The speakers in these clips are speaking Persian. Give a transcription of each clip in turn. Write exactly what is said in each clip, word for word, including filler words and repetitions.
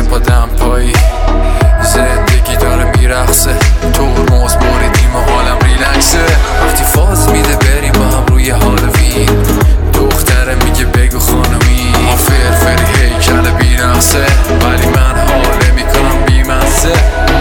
که پا دمپایی زندگی داره میرقصه تو هرمز بریدیم و حالم ریلکسه وقتی فاز میده بریم با هم روی هالوین دختره میگه بگو خانمی ما فرفری هیکل بی‌نقصه ولی من حاله میکنم بی‌مزه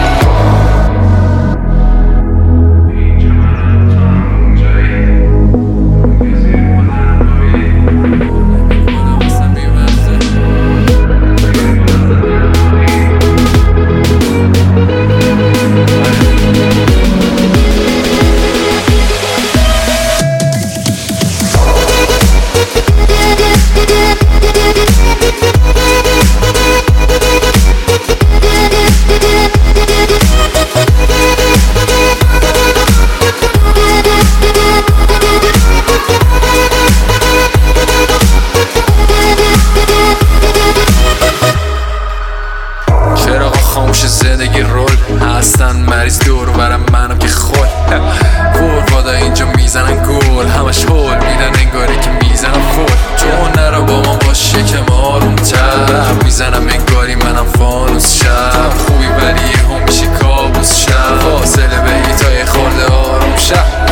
خاموش زندگی رول هستن مریض دور برم منم که خول قربادا اینجا میزنن گل همش هول میدن انگاری که میزنن فول تو نرو با من باش یکم آروم تر میزنم انگاری منم فانوس شب خوبی ولی یه هم میشه کابوس شب فاصله بگی تا یه خورده آروم شب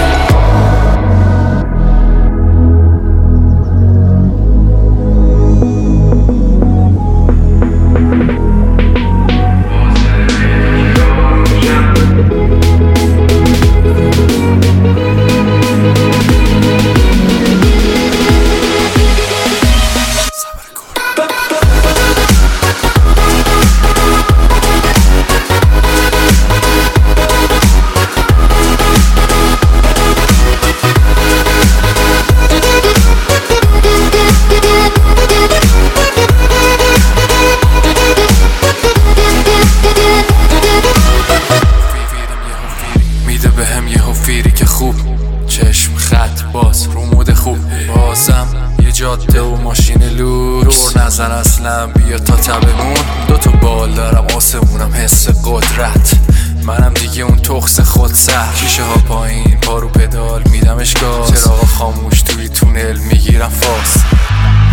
بهم یه حفیری که خوب چشم خط باز رو مود خوب بازم یه جاده و ماشین لوکس دور نزن اصلا بیا تا تبمون دوتا بال دارم آسمونم حس قدرت منم دیگه اون تخس خود سر شیشه ها پایین پارو پدال میدمش گاز چراغ خاموش توی تونل میگیرم فاس